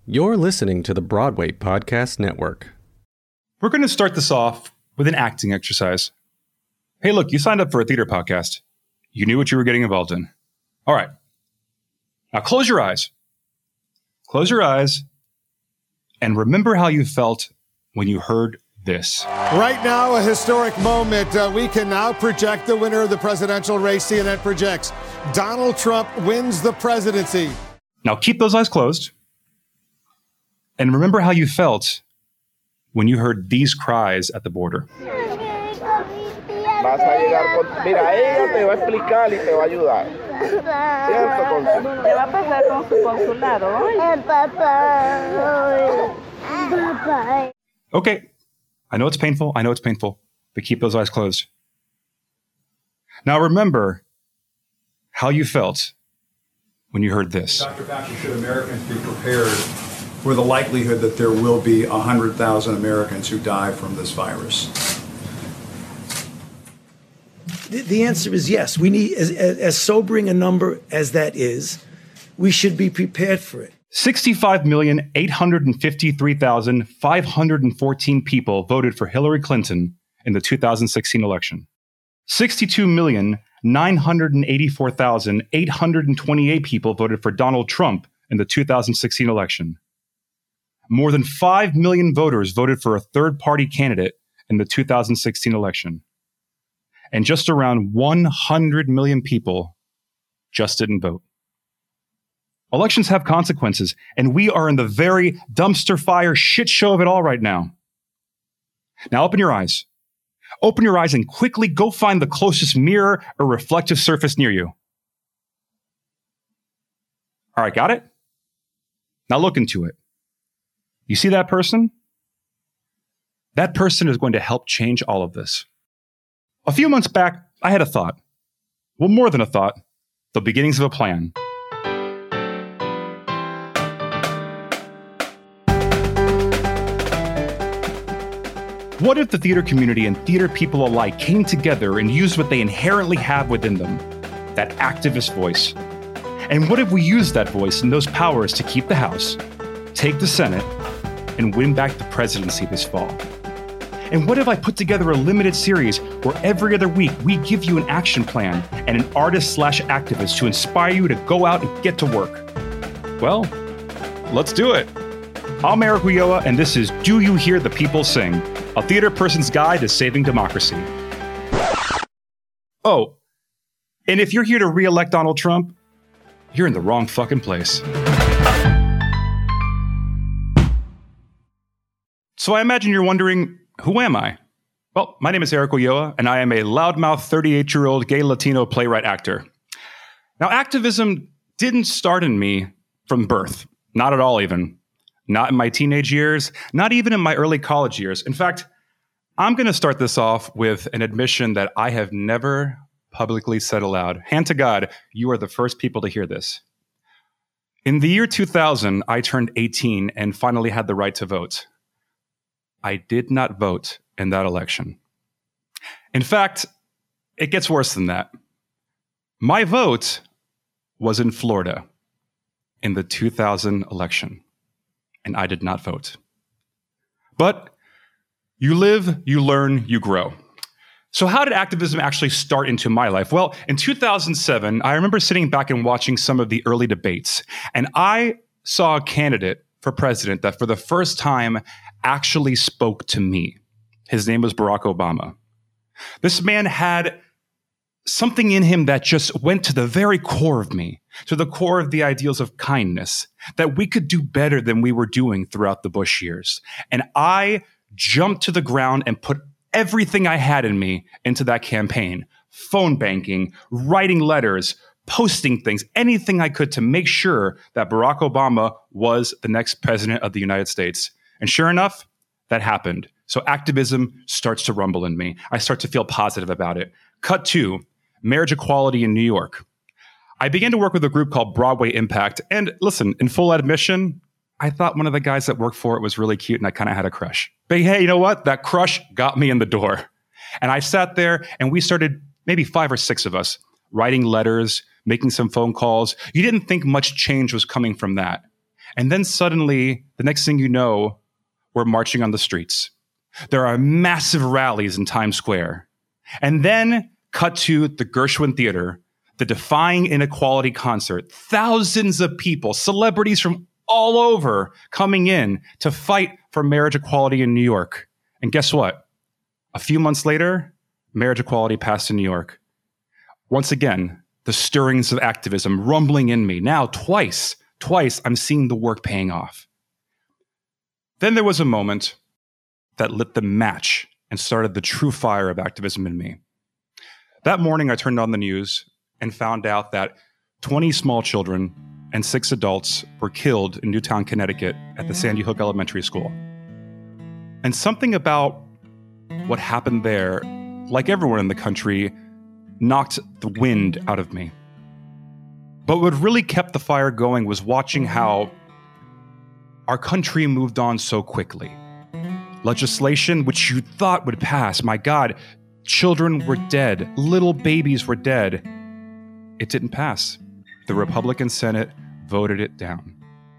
You're listening to the Broadway Podcast Network. We're going to start this off with an acting exercise. Hey, look, you signed up for a theater podcast. You knew what you were getting involved in. All right. Now close your eyes. Close your eyes and remember how you felt when you heard this. Right now, a historic moment. We can now project the winner of the presidential race. CNN projects Donald Trump wins the presidency. Now keep those eyes closed. And remember how you felt when you heard these cries at the border. Vas a llegar con... Mira, ella te va a explicar y te va a ayudar. ¿Cierto, Consul? ¿Qué va a pasar con su consulado hoy? Papá. Okay, I know it's painful, but keep those eyes closed. Now remember how you felt when you heard this. Dr. Fauci, should Americans be prepared for the likelihood that there will be 100,000 Americans who die from this virus? The answer is yes. We need, as sobering a number as that is, we should be prepared for it. 65,853,514 people voted for Hillary Clinton in the 2016 election. 62,984,828 people voted for Donald Trump in the 2016 election. More than 5 million voters voted for a third-party candidate in the 2016 election. And just around 100 million people just didn't vote. Elections have consequences, and we are in the very dumpster fire shit show of it all right now. Now open your eyes. Open your eyes and quickly go find the closest mirror or reflective surface near you. All right, got it? Now look into it. You see that person? That person is going to help change all of this. A few months back, I had a thought. Well, more than a thought, the beginnings of a plan. What if the theater community and theater people alike came together and used what they inherently have within them, that activist voice? And what if we used that voice and those powers to keep the House, take the Senate, and win back the presidency this fall? And what if I put together a limited series where every other week we give you an action plan and an artist/activist to inspire you to go out and get to work? Well, let's do it. I'm Eric Ulloa, and this is Do You Hear the People Sing? A theater person's guide to saving democracy. Oh, and if you're here to re-elect Donald Trump, you're in the wrong fucking place. So I imagine you're wondering, who am I? Well, my name is Eric Ulloa, and I am a loudmouth 38-year-old gay Latino playwright actor. Now, activism didn't start in me from birth. Not at all, even. Not in my teenage years, not even in my early college years. In fact, I'm going to start this off with an admission that I have never publicly said aloud. Hand to God, you are the first people to hear this. In the year 2000, I turned 18 and finally had the right to vote. I did not vote in that election. In fact, it gets worse than that. My vote was in Florida in the 2000 election. And I did not vote. But you live, you learn, you grow. So how did activism actually start into my life? Well, in 2007, I remember sitting back and watching some of the early debates, and I saw a candidate for president that for the first time actually spoke to me. His name was Barack Obama. This man had something in him that just went to the very core of me, to the core of the ideals of kindness, that we could do better than we were doing throughout the Bush years. And I jumped to the ground and put everything I had in me into that campaign, phone banking, writing letters, posting things, anything I could to make sure that Barack Obama was the next president of the United States. And sure enough, that happened. So activism starts to rumble in me. I start to feel positive about it. Cut to marriage equality in New York. I began to work with a group called Broadway Impact. And listen, in full admission, I thought one of the guys that worked for it was really cute and I kind of had a crush. But hey, you know what? That crush got me in the door. And I sat there and we started, maybe 5 or 6 of us, writing letters, making some phone calls. You didn't think much change was coming from that. And then suddenly, the next thing you know, we're marching on the streets. There are massive rallies in Times Square. And then cut to the Gershwin Theater, the Defying Inequality concert. Thousands of people, celebrities from all over coming in to fight for marriage equality in New York. And guess what? A few months later, marriage equality passed in New York. Once again, the stirrings of activism rumbling in me. Now, twice, I'm seeing the work paying off. Then there was a moment that lit the match and started the true fire of activism in me. That morning, I turned on the news and found out that 20 small children and 6 adults were killed in Newtown, Connecticut at the Sandy Hook Elementary School. And something about what happened there, like everyone in the country, knocked the wind out of me. But what really kept the fire going was watching how our country moved on so quickly. Legislation which you thought would pass, my God, children were dead, little babies were dead. It didn't pass. The Republican Senate voted it down.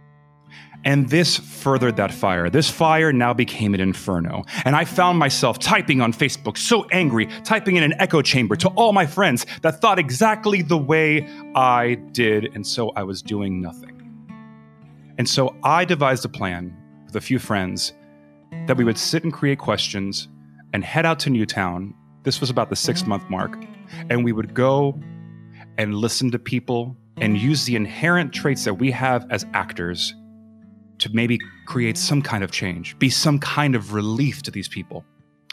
And this furthered that fire. This fire now became an inferno. And I found myself typing on Facebook, so angry, typing in an echo chamber to all my friends that thought exactly the way I did. And so I was doing nothing. And so I devised a plan with a few friends that we would sit and create questions and head out to Newtown. This was about the 6-month mark. And we would go and listen to people and use the inherent traits that we have as actors to maybe create some kind of change, be some kind of relief to these people.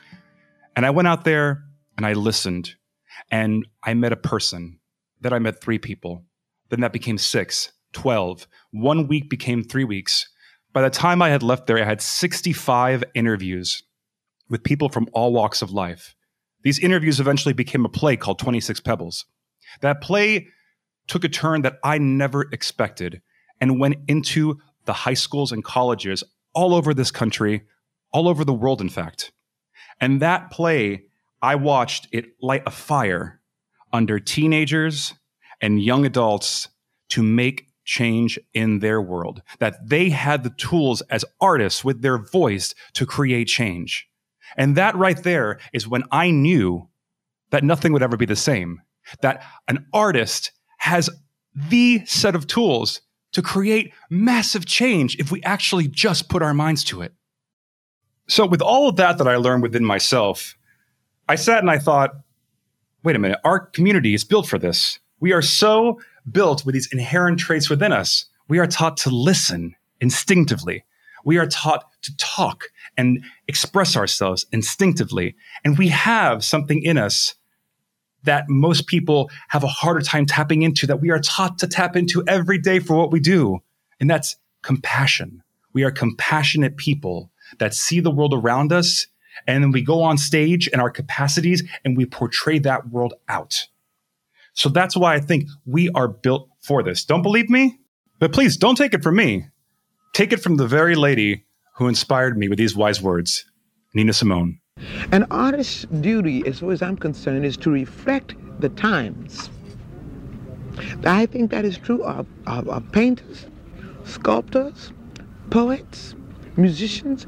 And I went out there and I listened and I met a person. Then I met 3 people. Then that became 6, 12. 1 week became 3 weeks. By the time I had left there, I had 65 interviews with people from all walks of life. These interviews eventually became a play called 26 Pebbles. That play took a turn that I never expected and went into the high schools and colleges all over this country, all over the world, in fact. And that play, I watched it light a fire under teenagers and young adults to make change in their world, that they had the tools as artists with their voice to create change. And that right there is when I knew that nothing would ever be the same, that an artist has the set of tools to create massive change if we actually just put our minds to it. So with all of that I learned within myself, I sat and I thought, wait a minute, our community is built for this. We are so built with these inherent traits within us. We are taught to listen instinctively. We are taught to talk and express ourselves instinctively. And we have something in us that most people have a harder time tapping into, that we are taught to tap into every day for what we do. And that's compassion. We are compassionate people that see the world around us, and then we go on stage in our capacities and we portray that world out. So that's why I think we are built for this. Don't believe me? But please don't take it from me. Take it from the very lady who inspired me with these wise words, Nina Simone. An artist's duty, as far as I'm concerned, is to reflect the times. I think that is true of painters, sculptors, poets, musicians.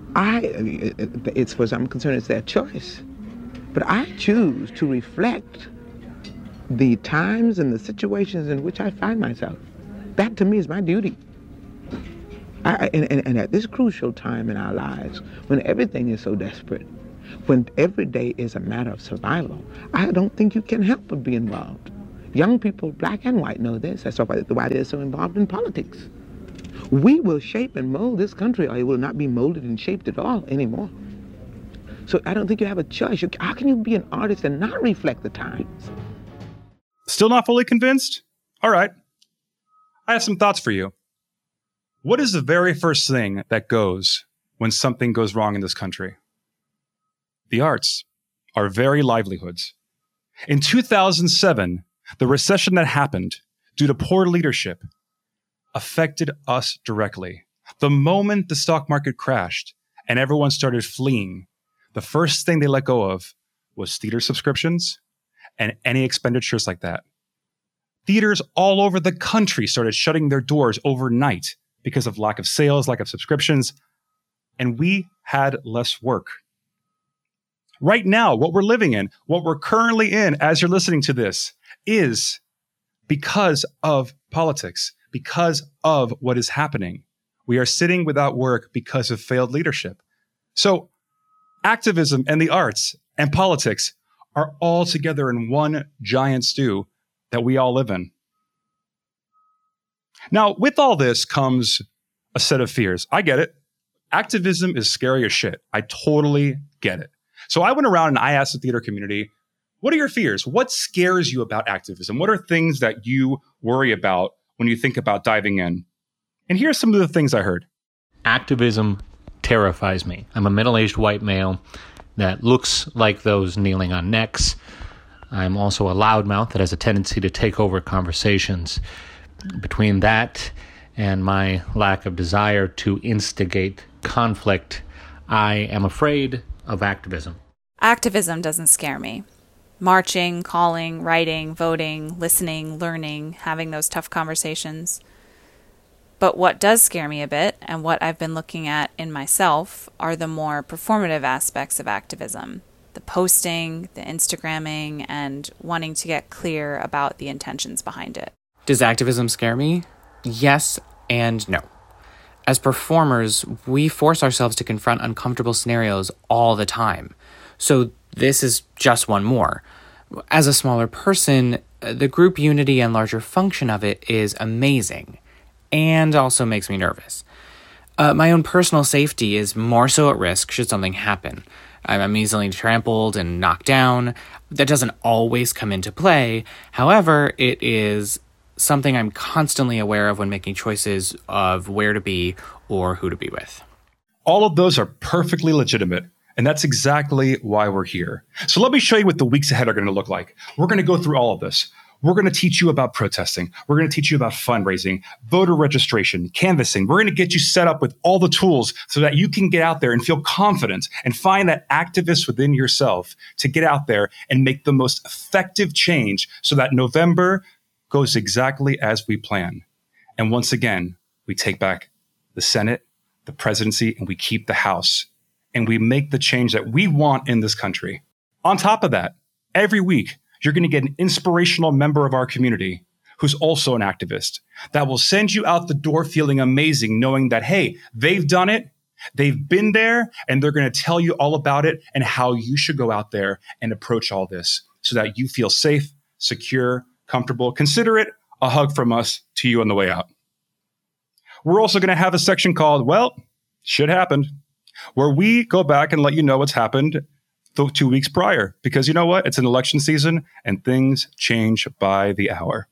As far as I'm concerned, it's their choice. But I choose to reflect the times and the situations in which I find myself. That, to me, is my duty. And at this crucial time in our lives, when everything is so desperate, when every day is a matter of survival, I don't think you can help but be involved. Young people, black and white, know this. That's why they're so involved in politics. We will shape and mold this country, or it will not be molded and shaped at all anymore. So I don't think you have a choice. How can you be an artist and not reflect the times? Still not fully convinced? All right. I have some thoughts for you. What is the very first thing that goes when something goes wrong in this country? The arts, our very livelihoods. In 2007, the recession that happened due to poor leadership affected us directly. The moment the stock market crashed and everyone started fleeing, the first thing they let go of was theater subscriptions and any expenditures like that. Theaters all over the country started shutting their doors overnight because of lack of sales, lack of subscriptions, and we had less work. Right now, what we're living in, what we're currently in as you're listening to this, is because of politics, because of what is happening. We are sitting without work because of failed leadership. So activism and the arts and politics are all together in one giant stew that we all live in. Now, with all this comes a set of fears. I get it. Activism is scary as shit. I totally get it. So I went around and I asked the theater community, what are your fears? What scares you about activism? What are things that you worry about when you think about diving in? And here are some of the things I heard. Activism terrifies me. I'm a middle-aged white male that looks like those kneeling on necks. I'm also a loudmouth that has a tendency to take over conversations. Between that and my lack of desire to instigate conflict, I am afraid of activism. Activism doesn't scare me. Marching, calling, writing, voting, listening, learning, having those tough conversations. But what does scare me a bit, and what I've been looking at in myself, are the more performative aspects of activism. The posting, the Instagramming, and wanting to get clear about the intentions behind it. Does activism scare me? Yes and no. As performers, we force ourselves to confront uncomfortable scenarios all the time. So this is just one more. As a smaller person, the group unity and larger function of it is amazing, and also makes me nervous. My own personal safety is more so at risk should something happen. I'm easily trampled and knocked down. That doesn't always come into play. However, it is something I'm constantly aware of when making choices of where to be or who to be with. All of those are perfectly legitimate, and that's exactly why we're here. So let me show you what the weeks ahead are going to look like. We're going to go through all of this. We're going to teach you about protesting. We're going to teach you about fundraising, voter registration, canvassing. We're going to get you set up with all the tools so that you can get out there and feel confident and find that activist within yourself to get out there and make the most effective change so that November goes exactly as we plan. And once again, we take back the Senate, the presidency, and we keep the House. And we make the change that we want in this country. On top of that, every week, you're going to get an inspirational member of our community who's also an activist that will send you out the door feeling amazing, knowing that, hey, they've done it, they've been there, and they're going to tell you all about it and how you should go out there and approach all this so that you feel safe, secure, comfortable. Consider it a hug from us to you on the way out. We're also going to have a section called, well, shit happened, where we go back and let you know what's happened 2 weeks prior. Because you know what? It's an election season and things change by the hour.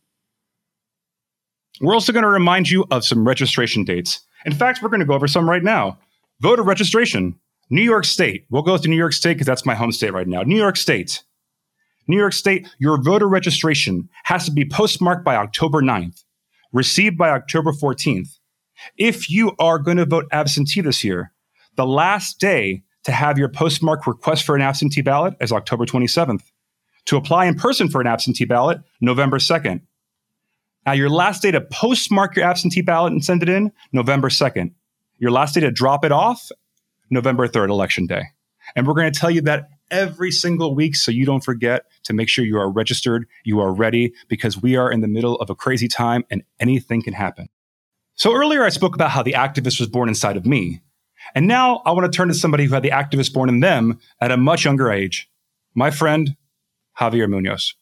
We're also going to remind you of some registration dates. In fact, we're going to go over some right now. Voter registration, New York State. We'll go to New York State because that's my home state right now. New York State. New York State, your voter registration has to be postmarked by October 9th, received by October 14th. If you are going to vote absentee this year, the last day to have your postmark request for an absentee ballot is October 27th. To apply in person for an absentee ballot, November 2nd. Now, your last day to postmark your absentee ballot and send it in, November 2nd. Your last day to drop it off, November 3rd, Election Day. And we're going to tell you that every single week so you don't forget to make sure you are registered, you are ready, because we are in the middle of a crazy time and anything can happen. So earlier I spoke about how the activist was born inside of me. And now I want to turn to somebody who had the activist born in them at a much younger age. My friend, Javier Munoz.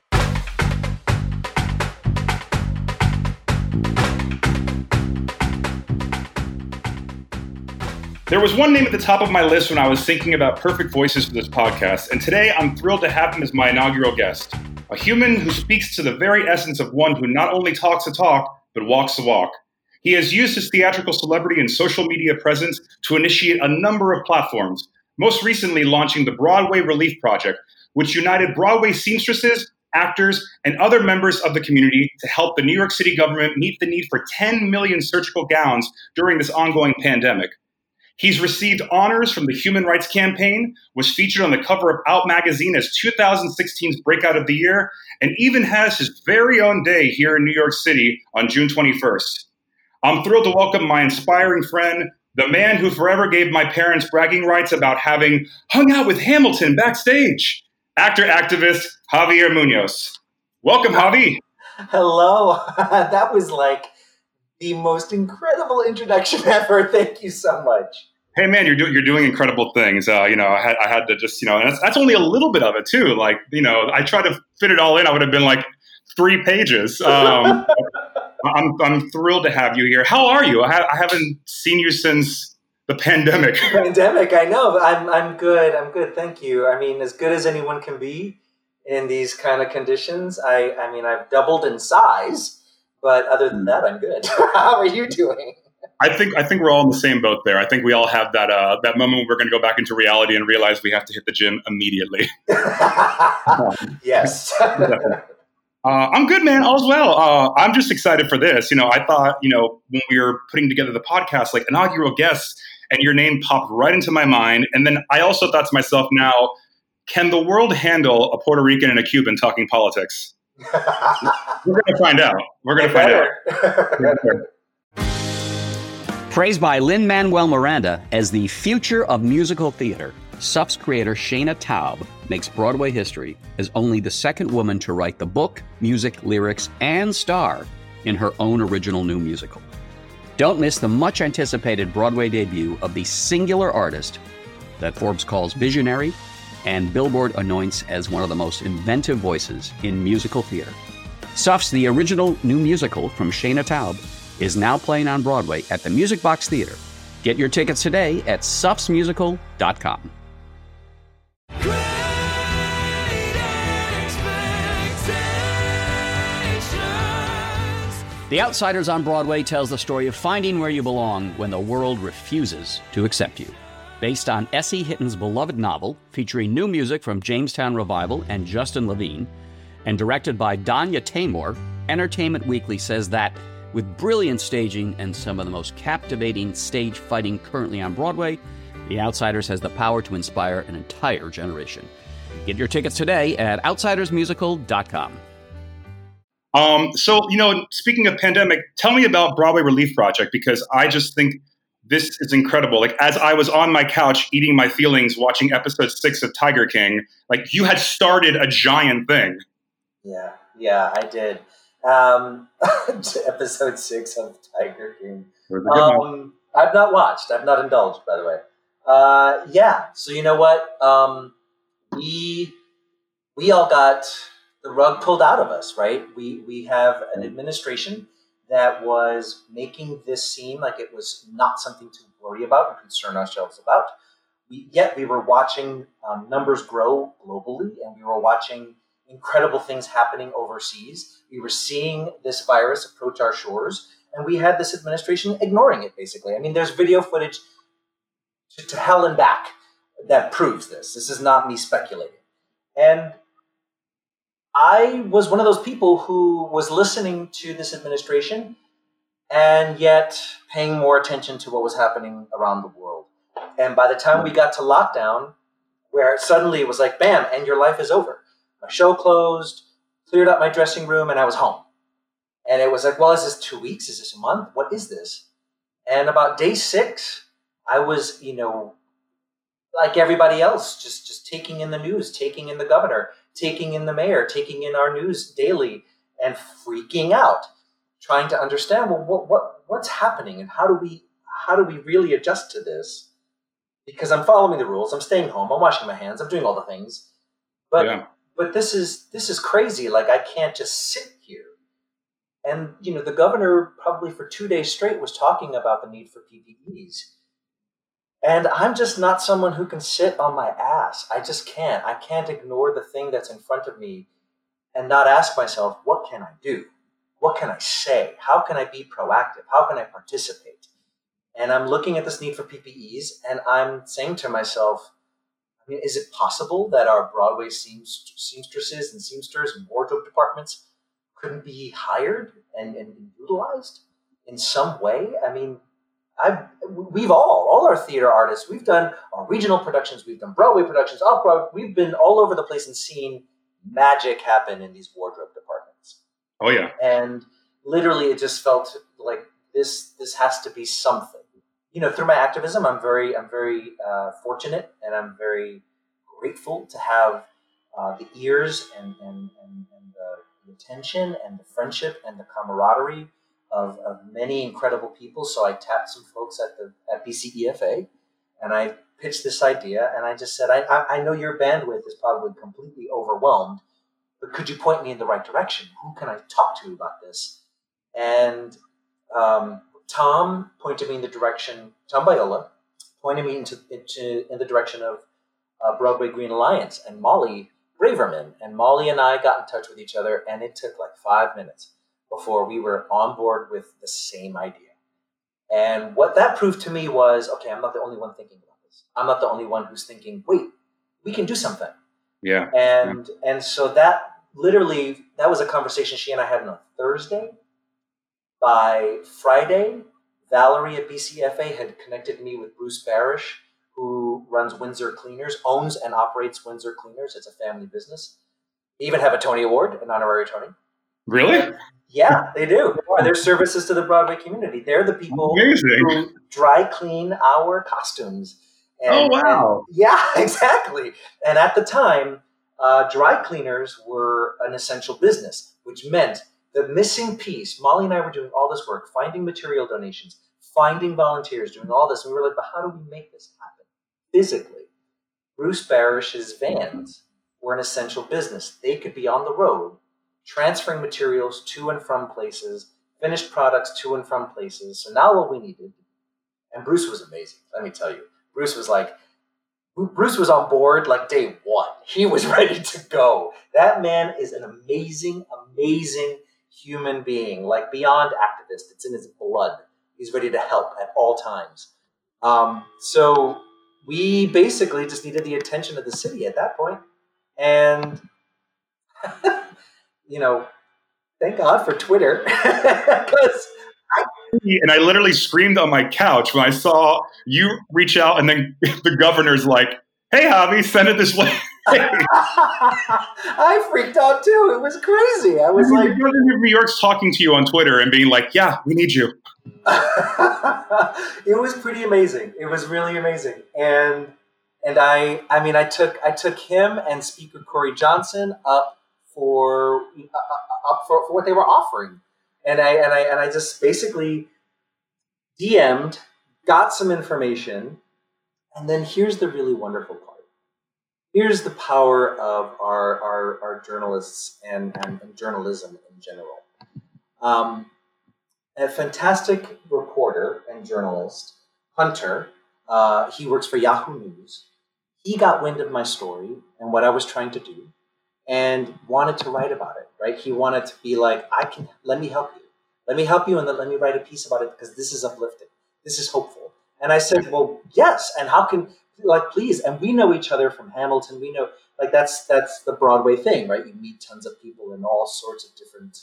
There was one name at the top of my list when I was thinking about perfect voices for this podcast, and today I'm thrilled to have him as my inaugural guest. A human who speaks to the very essence of one who not only talks the talk, but walks the walk. He has used his theatrical celebrity and social media presence to initiate a number of platforms, most recently launching the Broadway Relief Project, which united Broadway seamstresses, actors, and other members of the community to help the New York City government meet the need for 10 million surgical gowns during this ongoing pandemic. He's received honors from the Human Rights Campaign, was featured on the cover of Out magazine as 2016's Breakout of the Year, and even has his very own day here in New York City on June 21st. I'm thrilled to welcome my inspiring friend, the man who forever gave my parents bragging rights about having hung out with Hamilton backstage, actor-activist Javier Munoz. Welcome, Javi. Hello. That was like the most incredible introduction ever. Thank you so much. Hey man, you're doing incredible things. I had to just, and that's only a little bit of it too. Like, I tried to fit it all in. I would have been like 3 pages. I'm thrilled to have you here. How are you? I haven't seen you since the pandemic. I know. I'm good. I'm good. Thank you. I mean, as good as anyone can be in these kind of conditions. I mean, I've doubled in size, but other than that, I'm good. How are you doing? I think we're all in the same boat there. I think we all have that moment where we're going to go back into reality and realize we have to hit the gym immediately. Yes. I'm good, man. All's well. I'm just excited for this. I thought, when we were putting together the podcast, like inaugural guests, and your name popped right into my mind. And then I also thought to myself, now, can the world handle a Puerto Rican and a Cuban talking politics? We're going to find out. Praised by Lin-Manuel Miranda as the future of musical theater, SUF's creator Shayna Taub makes Broadway history as only the second woman to write the book, music, lyrics, and star in her own original new musical. Don't miss the much-anticipated Broadway debut of the singular artist that Forbes calls visionary and Billboard anoints as one of the most inventive voices in musical theater. SUF's The Original New Musical from Shayna Taub is now playing on Broadway at the Music Box Theater. Get your tickets today at sufsmusical.com. The Outsiders on Broadway tells the story of finding where you belong when the world refuses to accept you. Based on S.E. Hitton's beloved novel, featuring new music from Jamestown Revival and Justin Levine, and directed by Danya Taymor, Entertainment Weekly says that with brilliant staging and some of the most captivating stage fighting currently on Broadway, The Outsiders has the power to inspire an entire generation. Get your tickets today at outsidersmusical.com. So, speaking of pandemic, tell me about Broadway Relief Project, because I just think this is incredible. Like, as I was on my couch eating my feelings watching episode 6 of Tiger King, like, you had started a giant thing. Yeah, I did. Episode 6 of Tiger King. I've not watched. I've not indulged, by the way. So you know what? We all got the rug pulled out of us, right? We have an administration that was making this seem like it was not something to worry about and concern ourselves about. Yet we were watching numbers grow globally, and we were watching incredible things happening overseas. We were seeing this virus approach our shores, and we had this administration ignoring it, basically. I mean, there's video footage to hell and back that proves this. This is not me speculating. And I was one of those people who was listening to this administration and yet paying more attention to what was happening around the world. And by the time we got to lockdown, where suddenly it was like, bam, and your life is over. My show closed, cleared out my dressing room, and I was home. And it was like, well, is this 2 weeks? Is this a month? What is this? And about day 6, I was, like everybody else, just taking in the news, taking in the governor, taking in the mayor, taking in our news daily, and freaking out, trying to understand, well, what's happening, and how do we really adjust to this? Because I'm following the rules, I'm staying home, I'm washing my hands, I'm doing all the things, but this is crazy. Like, I can't just sit here. And the governor probably for 2 days straight was talking about the need for PPEs. And I'm just not someone who can sit on my ass. I just can't. I can't ignore the thing that's in front of me and not ask myself, what can I do? What can I say? How can I be proactive? How can I participate? And I'm looking at this need for PPEs, and I'm saying to myself, I mean, is it possible that our Broadway seamstresses and seamsters and wardrobe departments couldn't be hired and utilized in some way? I mean, we've all our theater artists, we've done our regional productions, we've done Broadway productions, off-Broadway, we've been all over the place and seen magic happen in these wardrobe departments. Oh, yeah. And literally it just felt like this has to be something. Through my activism, I'm very fortunate, and I'm very grateful to have the ears and the attention and the friendship and the camaraderie of many incredible people. So I tapped some folks at BCEFA, and I pitched this idea, and I just said, I know your bandwidth is probably completely overwhelmed, but could you point me in the right direction? Who can I talk to about this? And Tom pointed me in the direction, Tom Biola pointed me in the direction of Broadway Green Alliance and Molly Braverman. And Molly and I got in touch with each other, and it took like 5 minutes before we were on board with the same idea. And what that proved to me was, okay, I'm not the only one thinking about this. I'm not the only one who's thinking, wait, we can do something. Yeah. And so that was a conversation she and I had on a Thursday. By Friday, Valerie at BCFA had connected me with Bruce Barish, who runs Windsor Cleaners, owns and operates Windsor Cleaners. It's a family business. They even have a Tony Award, an honorary Tony. Really? Yeah, they do. Their services to the Broadway community. They're the people who dry clean our costumes. And, wow. Yeah, exactly. And at the time, dry cleaners were an essential business, which meant the missing piece. Molly and I were doing all this work, finding material donations, finding volunteers, doing all this. And we were like, but how do we make this happen physically? Bruce Barish's vans were an essential business. They could be on the road, transferring materials to and from places, finished products to and from places. So now what we needed, and Bruce was amazing, let me tell you. Bruce was on board like day one. He was ready to go. That man is an amazing, amazing human being, like beyond activist. It's in his blood. He's ready to help at all times. So we basically just needed the attention of the city at that point. And, thank God for Twitter. And I literally screamed on my couch when I saw you reach out, and then the governor's like, hey, Javi, send it this way. I freaked out too. It was crazy. I was like, the governor of New York's talking to you on Twitter and being like, yeah, we need you. It was pretty amazing. It was really amazing. And I took him and Speaker Corey Johnson up for what they were offering. And I just basically DM'd, got some information, and then here's the really wonderful part. Here's the power of our journalists and journalism in general. A fantastic reporter and journalist, Hunter, he works for Yahoo News. He got wind of my story and what I was trying to do and wanted to write about it, right? He wanted to be like, let me help you. Let me help you, and then let me write a piece about it because this is uplifting. This is hopeful. And I said, well, yes. And how can, please. And we know each other from Hamilton. We know, that's the Broadway thing, right? You meet tons of people in all sorts of different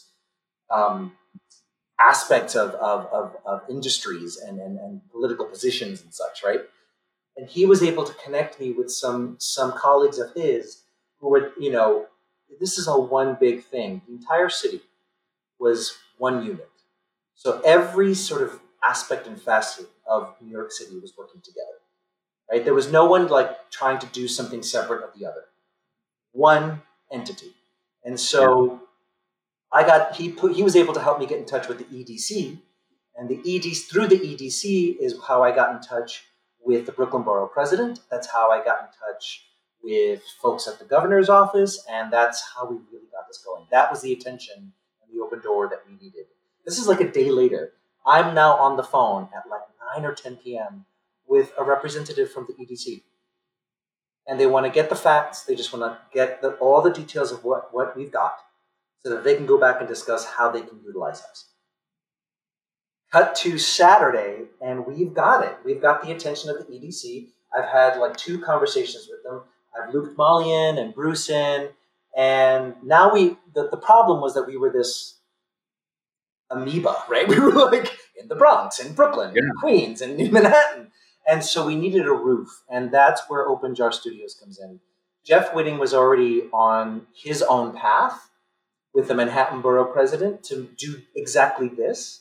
aspects of industries and political positions and such, right? And he was able to connect me with some colleagues of his who were, this is a one big thing. The entire city was one unit. So every sort of aspect and facet of New York City was working together, right? There was no one trying to do something separate of the other. One entity. And so he was able to help me get in touch with the EDC, and through the EDC is how I got in touch with the Brooklyn Borough President. That's how I got in touch with folks at the governor's office, and that's how we really got this going. That was the attention and the open door that we needed. This is like a day later. I'm now on the phone at 9 or 10 p.m. with a representative from the EDC. And they want to get the facts. They just want to get all the details of what we've got so that they can go back and discuss how they can utilize us. Cut to Saturday, and we've got it. We've got the attention of the EDC. I've had 2 conversations with them. I've looped Molly in and Bruce in. And now the problem was that we were this amoeba, right? We were in the Bronx, in Brooklyn, in Queens, and in Manhattan. And so we needed a roof. And that's where Open Jar Studios comes in. Jeff Whitting was already on his own path with the Manhattan Borough President to do exactly this.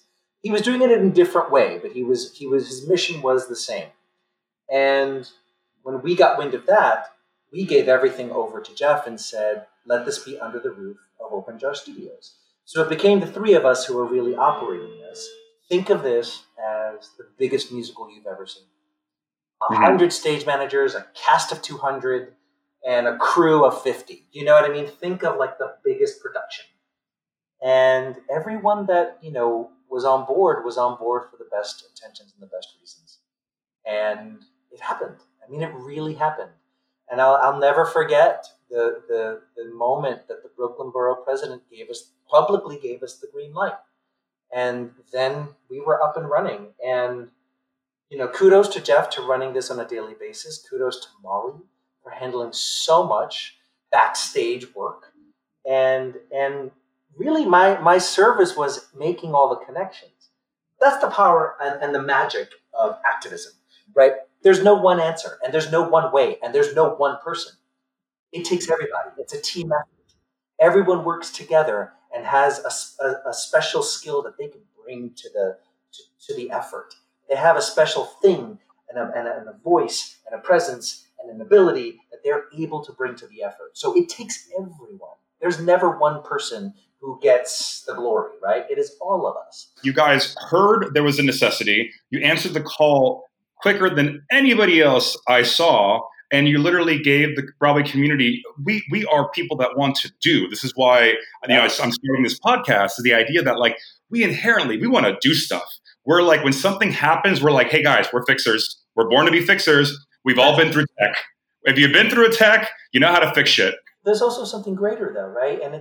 He was doing it in a different way, but his mission was the same. And when we got wind of that, we gave everything over to Jeff and said, let this be under the roof of Open Jar Studios. So it became the three of us who were really operating this. Think of this as the biggest musical you've ever seen. 100 stage managers, a cast of 200, and a crew of 50. You know what I mean? Think of like the biggest production. And everyone that, was on board for the best intentions and the best reasons. And it happened. I mean, it really happened. And I'll never forget the moment that the Brooklyn Borough president publicly gave us the green light. And then we were up and running. And, kudos to Jeff to running this on a daily basis. Kudos to Molly for handling so much backstage work. And really my service was making all the connections. That's the power and the magic of activism, right? There's no one answer, and there's no one way, and there's no one person. It takes everybody. It's a team effort. Everyone works together and has a special skill that they can bring to the effort. They have a special thing and a voice and a presence and an ability that they're able to bring to the effort. So it takes everyone. There's never one person who gets the glory, right? It is all of us. You guys heard there was a necessity. You answered the call quicker than anybody else I saw, and you literally gave the Broadway community, we are people that want to do. This is why I'm starting this podcast, is the idea that like we want to do stuff. We're like, when something happens, we're like, hey guys, we're fixers. We're born to be fixers. We've all been through tech. If you've been through a tech, you know how to fix shit. There's also something greater though, right? And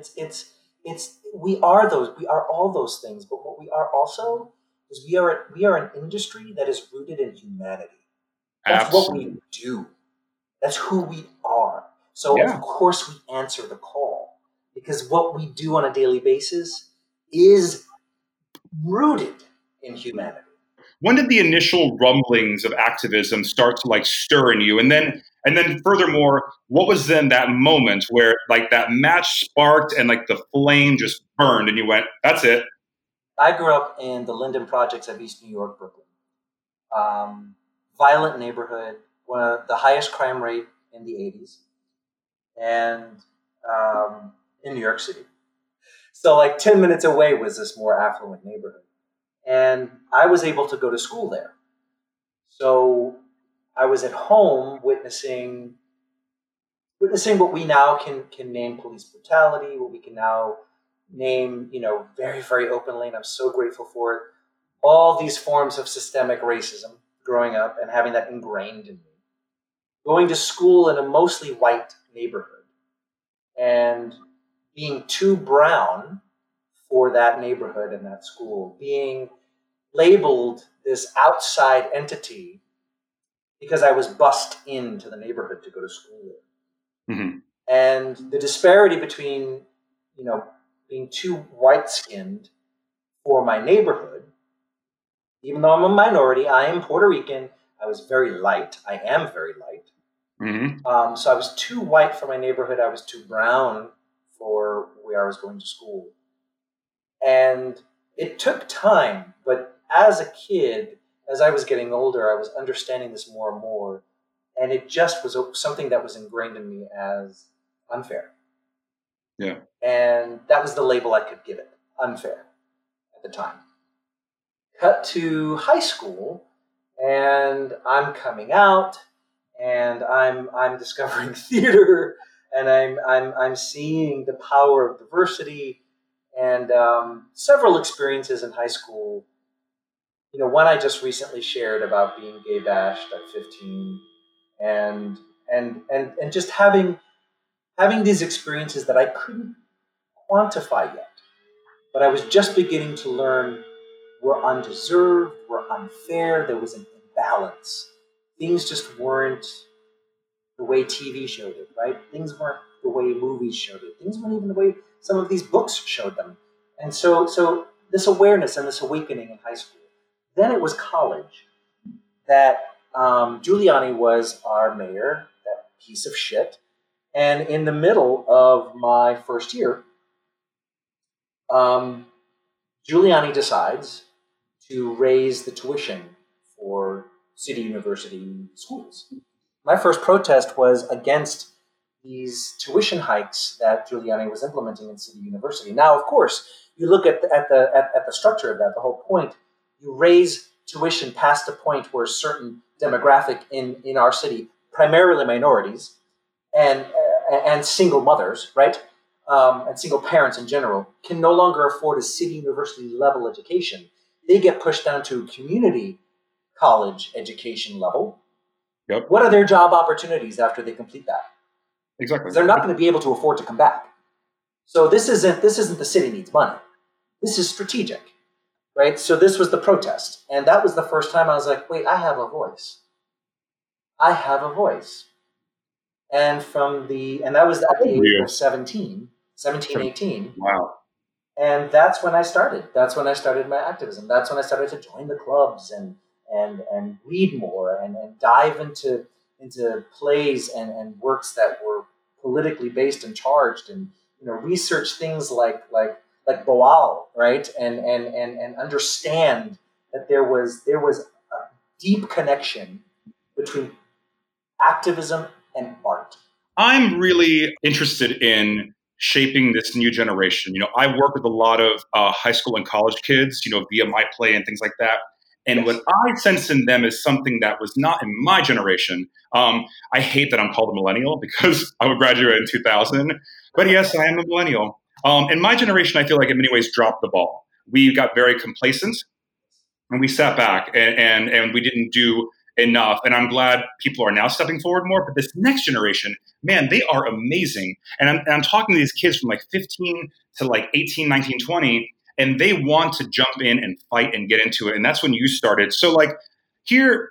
we are all those things, but what we are also is we are an industry that is rooted in humanity. That's Absolutely. What we do. That's who we are. So Of course we answer the call, because what we do on a daily basis is rooted in humanity. When did the initial rumblings of activism start to like stir in you? And then furthermore, what was then that moment where like that match sparked and like the flame just burned and you went, that's it? I grew up in the Linden Projects of East New York, Brooklyn. Violent neighborhood, one of the highest crime rate in the 80s, and in New York City. So like 10 minutes away was this more affluent neighborhood. And I was able to go to school there. So I was at home witnessing what we now can name police brutality, what we can now name, very, very openly, and I'm so grateful for it, all these forms of systemic racism growing up and having that ingrained in me. Going to school in a mostly white neighborhood and being too brown for that neighborhood and that school, being labeled this outside entity because I was bussed into the neighborhood to go to school there. Mm-hmm. And the disparity between, being too white-skinned for my neighborhood, even though I'm a minority, I am Puerto Rican, I was very light. I am very light. Mm-hmm. So I was too white for my neighborhood. I was too brown for where I was going to school. And it took time, but as a kid, as I was getting older, I was understanding this more and more. And it just was something that was ingrained in me as unfair. Yeah. And that was the label I could give it, unfair, at the time. Cut to high school, and I'm coming out, and I'm discovering theater, and I'm seeing the power of diversity, and several experiences in high school. One I just recently shared about being gay bashed at 15, and just having these experiences that I couldn't quantify yet, but I was just beginning to learn were undeserved, were unfair. There was an imbalance. Things just weren't the way TV showed it, right? Things weren't the way movies showed it. Things weren't even the way some of these books showed them. And so this awareness and this awakening in high school. Then it was college that Giuliani was our mayor, that piece of shit. And in the middle of my first year, Giuliani decides to raise the tuition for City University schools. My first protest was against these tuition hikes that Giuliani was implementing in City University. Now, of course, you look at the structure of that, the whole point, you raise tuition past a point where a certain demographic in our city, primarily minorities and single mothers, right, and single parents in general, can no longer afford a City University level education. They get pushed down to community college education level. Yep. What are their job opportunities after they complete that? Exactly. They're not going to be able to afford to come back. So this isn't the city needs money. This is strategic, right? So this was the protest. And that was the first time I was like, wait, I have a voice. I have a voice. And that was at the age of 17, 18. Wow. And that's when I started. That's when I started my activism. That's when I started to join the clubs and read more and dive into plays and works that were politically based and charged, and research things like Boal, right, and understand that there was a deep connection between activism and art. I'm really interested in shaping this new generation. I work with a lot of high school and college kids, via my play and things like that. And what I sense in them is something that was not in my generation. I hate that I'm called a millennial because I would graduate in 2000. But yes, I am a millennial. In my generation, I feel like in many ways dropped the ball. We got very complacent and we sat back and we didn't do enough. And I'm glad people are now stepping forward more. But this next generation, man, they are amazing. And I'm talking to these kids from like 15 to like 18, 19, 20. And they want to jump in and fight and get into it. And that's when you started. So like here,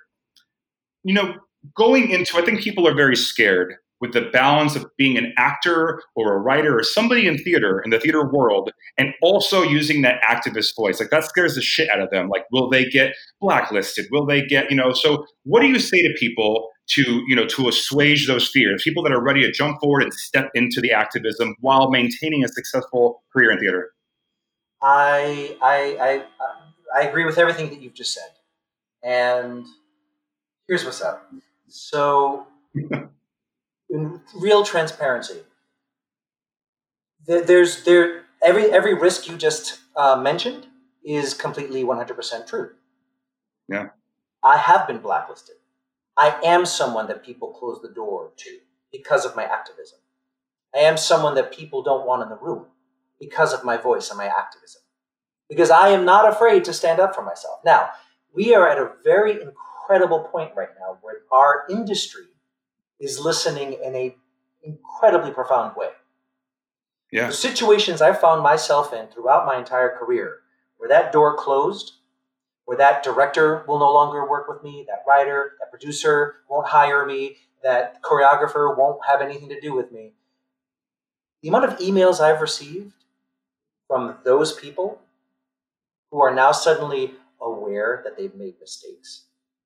going into, I think people are very scared with the balance of being an actor or a writer or somebody in the theater world, and also using that activist voice. Like that scares the shit out of them. Like, will they get blacklisted? Will they get, so what do you say to people to assuage those fears? People that are ready to jump forward and step into the activism while maintaining a successful career in theater. I agree with everything that you've just said. And here's what's up. So, in real transparency, every risk you just mentioned is completely 100% true. Yeah. I have been blacklisted. I am someone that people close the door to because of my activism. I am someone that people don't want in the room because of my voice and my activism. Because I am not afraid to stand up for myself. Now, we are at a very incredible point right now where our industry is listening in an incredibly profound way. Yeah. The situations I found myself in throughout my entire career, where that door closed, where that director will no longer work with me, that writer, that producer won't hire me, that choreographer won't have anything to do with me. The amount of emails I've received from those people who are now suddenly aware that they've made mistakes,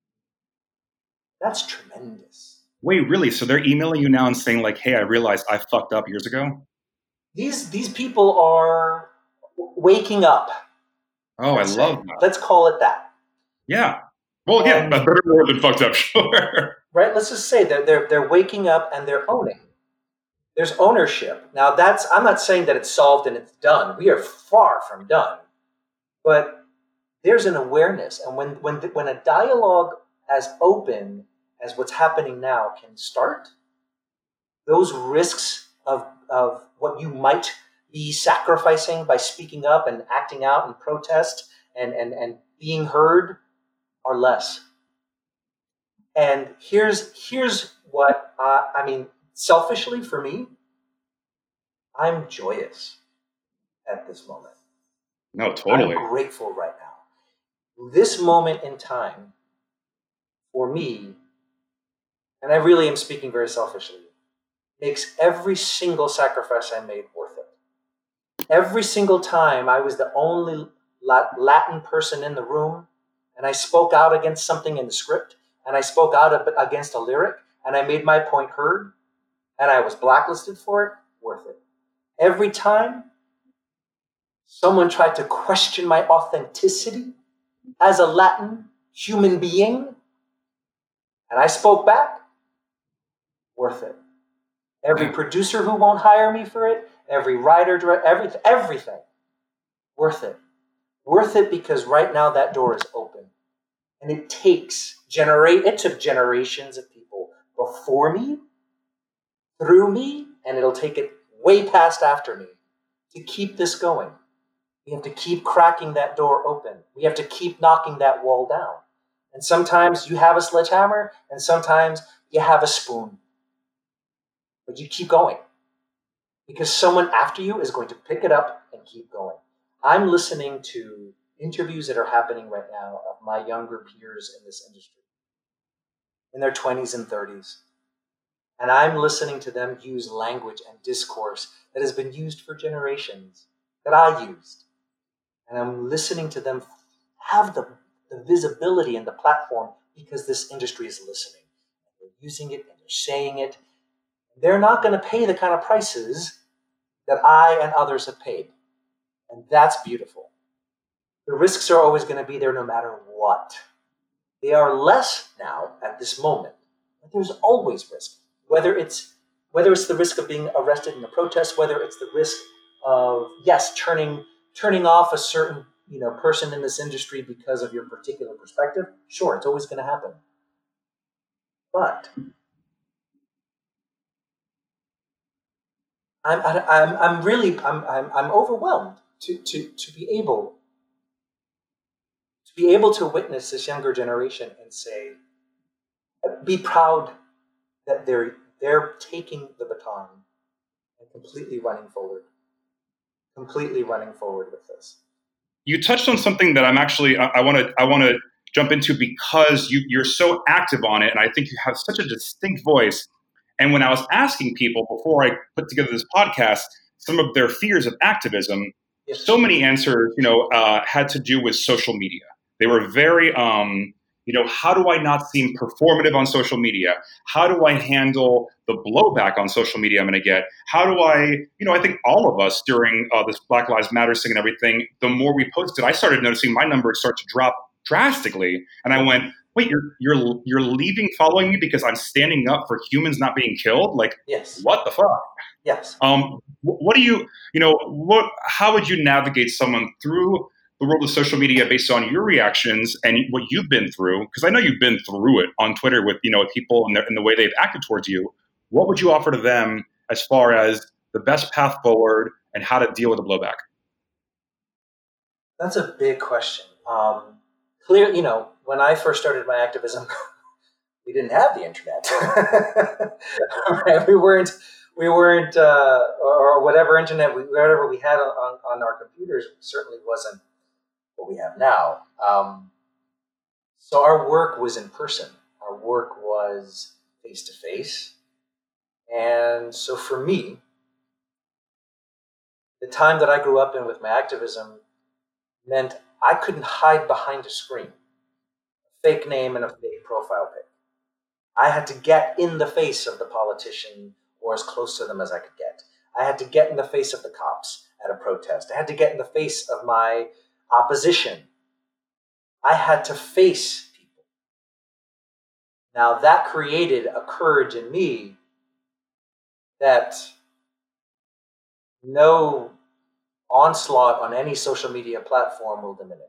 that's tremendous. Wait, really? So they're emailing you now and saying like, hey, I realized I fucked up years ago? These people are waking up. Oh, I love that. Let's call it that. Yeah. Well, yeah, that's better word than fucked up, sure. Right? Let's just say they're waking up and they're owning. There's ownership. Now I'm not saying that it's solved and it's done. We are far from done. But there's an awareness. And when a dialogue as open as what's happening now can start, those risks of what you might be sacrificing by speaking up and acting out and protest and being heard are less. And here's what selfishly for me, I'm joyous at this moment. No, totally. I'm grateful right now. This moment in time, for me, and I really am speaking very selfishly, makes every single sacrifice I made worth it. Every single time I was the only Latin person in the room, and I spoke out against something in the script, and I spoke out against a lyric, and I made my point heard, and I was blacklisted for it, worth it. Every time someone tried to question my authenticity as a Latin human being, and I spoke back, worth it. Every producer who won't hire me for it, every writer, director, everything, worth it. Worth it because right now that door is open. And it took generations of people before me, through me, and it'll take it way past after me to keep this going. We have to keep cracking that door open. We have to keep knocking that wall down. And sometimes you have a sledgehammer, and sometimes you have a spoon. But you keep going. Because someone after you is going to pick it up and keep going. I'm listening to interviews that are happening right now of my younger peers in this industry, in their 20s and 30s. And I'm listening to them use language and discourse that has been used for generations, that I used. And I'm listening to them have the visibility and the platform because this industry is listening. They're using it and they're saying it. They're not going to pay the kind of prices that I and others have paid. And that's beautiful. The risks are always going to be there no matter what. They are less now at this moment, but there's always risk. Whether it's the risk of being arrested in a protest, whether it's the risk of, yes, turning off a certain person in this industry because of your particular perspective, sure, it's always going to happen. But I'm overwhelmed to be able to witness this younger generation and say, be proud that they're taking the baton and completely running forward with this. You touched on something that I want to jump into because you're so active on it, and I think you have such a distinct voice. And when I was asking people before I put together this podcast, some of their fears of activism, yes, so many answers, had to do with social media. They were very, how do I not seem performative on social media? How do I handle the blowback on social media I'm going to get? How do I think all of us during this Black Lives Matter thing and everything, the more we posted, I started noticing my numbers start to drop drastically. And I went, wait, you're leaving following me because I'm standing up for humans not being killed? Like, yes. What the fuck? Yes. What do how would you navigate someone through the world of social media based on your reactions and what you've been through? Because I know you've been through it on Twitter with, people and the way they've acted towards you. What would you offer to them as far as the best path forward and how to deal with the blowback? That's a big question. Clearly, when I first started my activism, we didn't have the internet. Right? We weren't, or whatever internet, whatever we had on our computers certainly wasn't what we have now. So our work was in person. Our work was face to face. And so for me, the time that I grew up in with my activism meant I couldn't hide behind a screen, a fake name and a fake profile pic. I had to get in the face of the politician or as close to them as I could get. I had to get in the face of the cops at a protest. I had to get in the face of my opposition. I had to face people. Now that created a courage in me that no onslaught on any social media platform will diminish.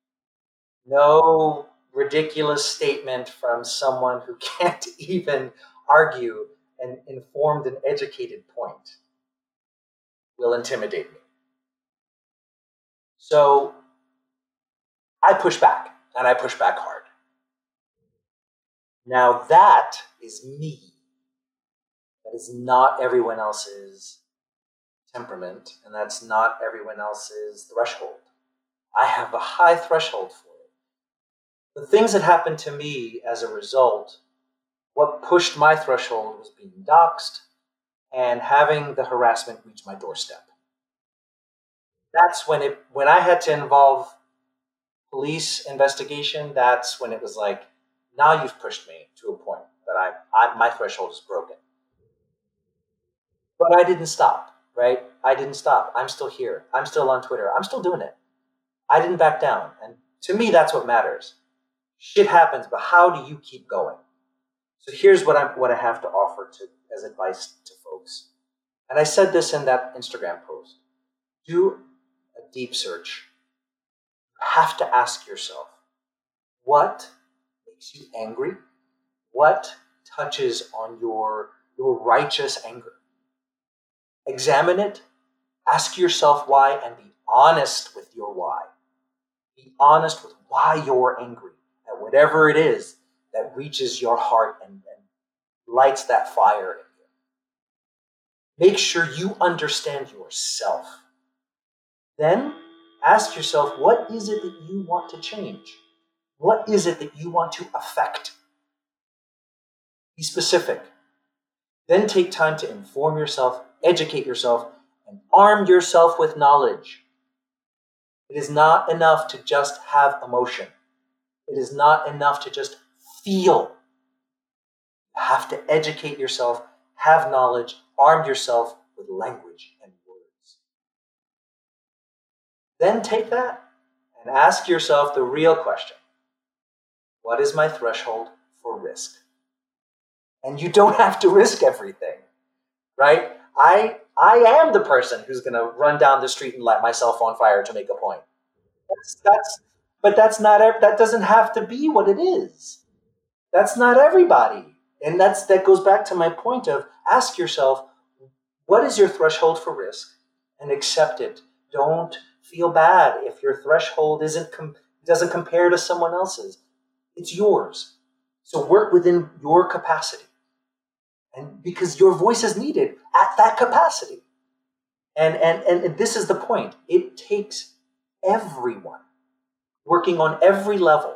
No ridiculous statement from someone who can't even argue an informed and educated point will intimidate me. So I push back, and I push back hard. Now that is me. That is not everyone else's temperament, and that's not everyone else's threshold. I have a high threshold for it. The things that happened to me as a result, what pushed my threshold was being doxxed and having the harassment reach my doorstep. That's when I had to involve police investigation, that's when it was like, now you've pushed me to a point that my threshold is broken. But I didn't stop, right? I didn't stop. I'm still here. I'm still on Twitter. I'm still doing it. I didn't back down. And To me, that's what matters. Shit happens, but how do you keep going? So here's what I have to offer as advice to folks. And I said this in that Instagram post. Do a deep search. You have to ask yourself, what makes you angry? What touches on your righteous anger? Examine it. Ask yourself why and be honest with your why. Be honest with why you're angry at whatever it is that reaches your heart and lights that fire in you. Make sure you understand yourself. Then ask yourself, what is it that you want to change? What is it that you want to affect? Be specific. Then take time to inform yourself, educate yourself, and arm yourself with knowledge. It is not enough to just have emotion. It is not enough to just feel. You have to educate yourself, have knowledge, arm yourself with language and words. Then take that and ask yourself the real question. What is my threshold for risk? And you don't have to risk everything, right? I am the person who's going to run down the street and light myself on fire to make a point. But that doesn't have to be what it is. That's not everybody. And that goes back to my point of ask yourself, what is your threshold for risk? And accept it. Don't feel bad if your threshold doesn't compare to someone else's. It's yours. So work within your capacity. And because your voice is needed at that capacity. And this is the point. It takes everyone working on every level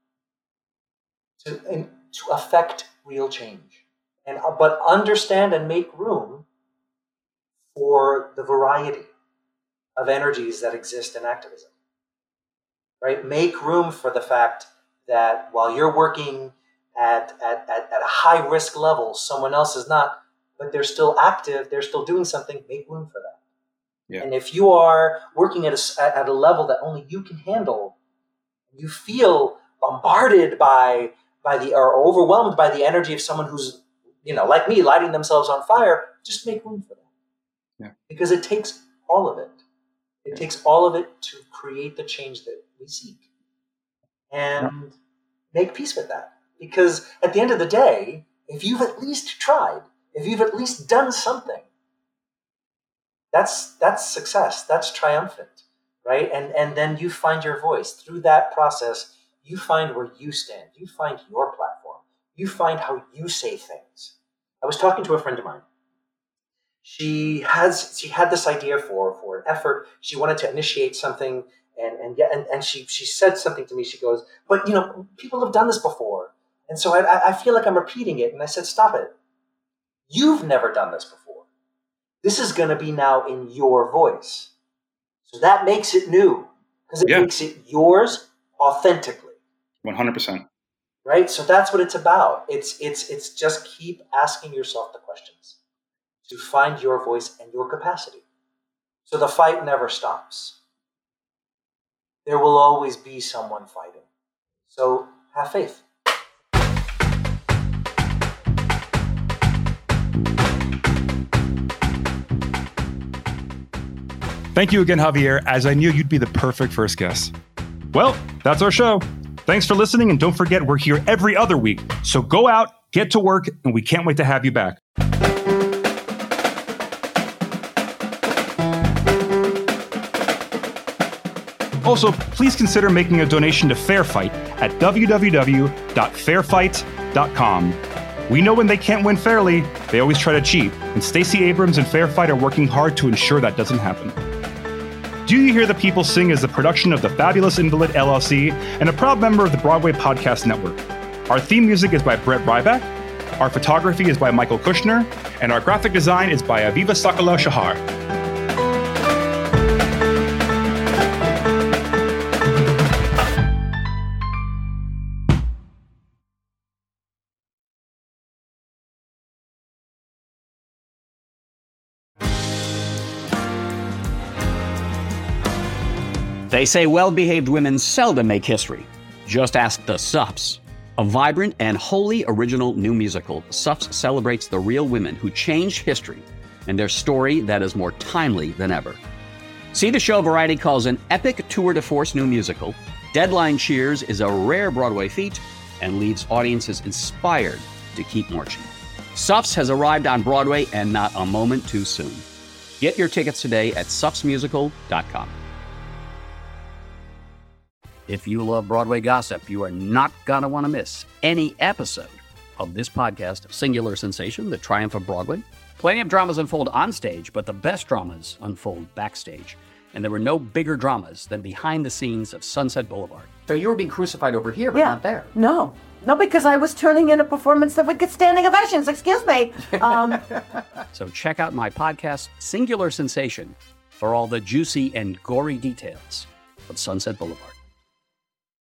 to affect real change. But understand and make room for the variety of energies that exist in activism. Right? Make room for the fact that while you're working at a high risk level, someone else is not, but they're still active, they're still doing something, make room for that. Yeah. And if you are working at a level that only you can handle, you feel bombarded by or overwhelmed by the energy of someone who's, like me, lighting themselves on fire, just make room for that. Yeah. Because it takes all of it. It takes all of it to create the change that we seek. And make peace with that. Because at the end of the day, if you've at least tried, if you've at least done something, that's success. That's triumphant, right? And then you find your voice. Through that process, you find where you stand. You find your platform. You find how you say things. I was talking to a friend of mine. She had this idea for an effort. She wanted to initiate something, and she said something to me. She goes, "But people have done this before, and so I feel like I'm repeating it." And I said, "Stop it! You've never done this before. This is going to be now in your voice, so that makes it new because it makes it yours authentically." 100%. Right. So that's what it's about. It's just keep asking yourself the questions to find your voice and your capacity. So the fight never stops. There will always be someone fighting. So have faith. Thank you again, Javier, as I knew you'd be the perfect first guest. Well, that's our show. Thanks for listening, and don't forget we're here every other week. So go out, get to work, and we can't wait to have you back. Also, please consider making a donation to Fair Fight at www.fairfight.com. We know when they can't win fairly, they always try to cheat, and Stacey Abrams and Fair Fight are working hard to ensure that doesn't happen. Do You Hear the People Sing is a production of the Fabulous Invalid LLC and a proud member of the Broadway Podcast Network. Our theme music is by Brett Ryback, our photography is by Michael Kushner, and our graphic design is by Aviva Sakala Shahar. They say well-behaved women seldom make history. Just ask the Suffs. A vibrant and wholly original new musical, Suffs celebrates the real women who changed history and their story that is more timely than ever. See the show Variety calls an epic tour de force new musical. Deadline cheers is a rare Broadway feat and leaves audiences inspired to keep marching. Suffs has arrived on Broadway and not a moment too soon. Get your tickets today at suffsmusical.com. If you love Broadway gossip, you are not going to want to miss any episode of this podcast, Singular Sensation, The Triumph of Broadway. Plenty of dramas unfold on stage, but the best dramas unfold backstage. And there were no bigger dramas than behind the scenes of Sunset Boulevard. So you were being crucified over here, but not there. No, because I was turning in a performance that would get standing ovations. Excuse me. So check out my podcast, Singular Sensation, for all the juicy and gory details of Sunset Boulevard.